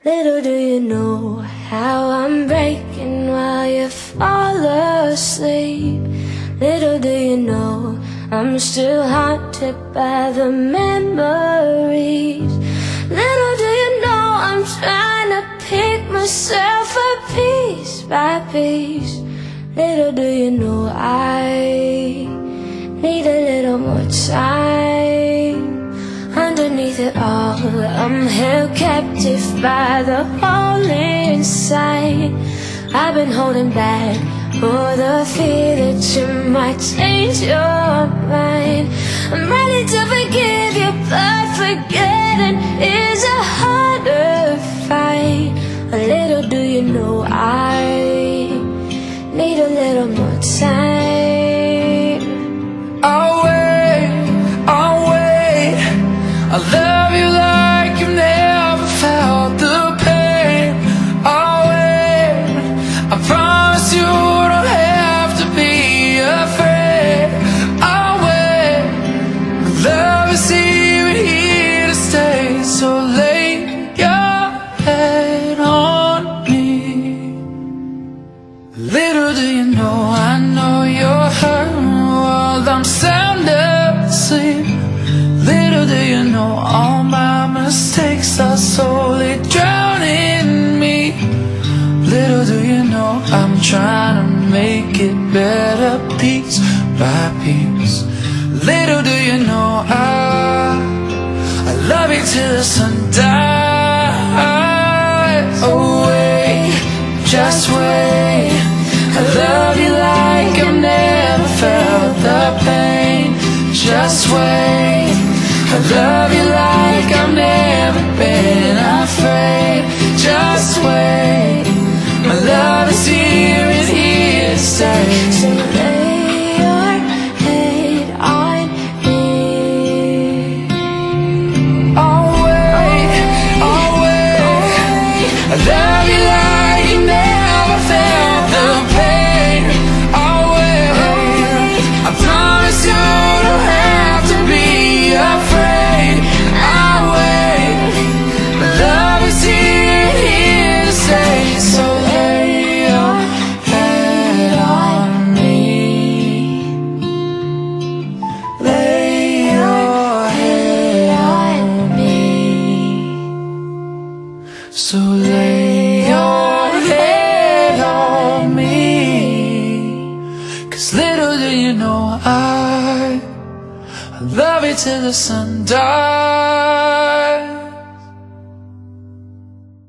Little do you know how I'm breaking while you fall asleep. Little do you know I'm still haunted by the memories. Little do you know I'm trying to pick myself up piece by piece. Little do you know I need a little more time. Underneath it all, I'm held captive by the hole inside. I've been holding back for the fear that you might change your mind. I'm ready to forgive you, but forgetting is a harder fight. A little do you know I need a little more time. I'll wait, I love you like you've never felt the pain. I'll wait, I promise you don't have to be afraid. I'll wait, love is here to stay. So lay your head on me. Little do you know, I know you're hurting while I'm sound asleep. Little do you know, all my mistakes are slowly drowning me. Little do you know, I'm trying to make it better piece by piece. Little do you know, I love you till the sun dies. Oh wait, just wait, I love you like I've never felt the pain. Just wait, I love you like I've never been afraid. Just wait, my love is here and here to stay. So lay your head on me. I'll wait, I love you like you never felt the pain. I'll wait, I promise you don't have to be afraid. I'll wait, my love is here to stay. So lay your head on me. Lay your head on me. So lay your head on me. 'Cause little do you know I love you till the sun dies.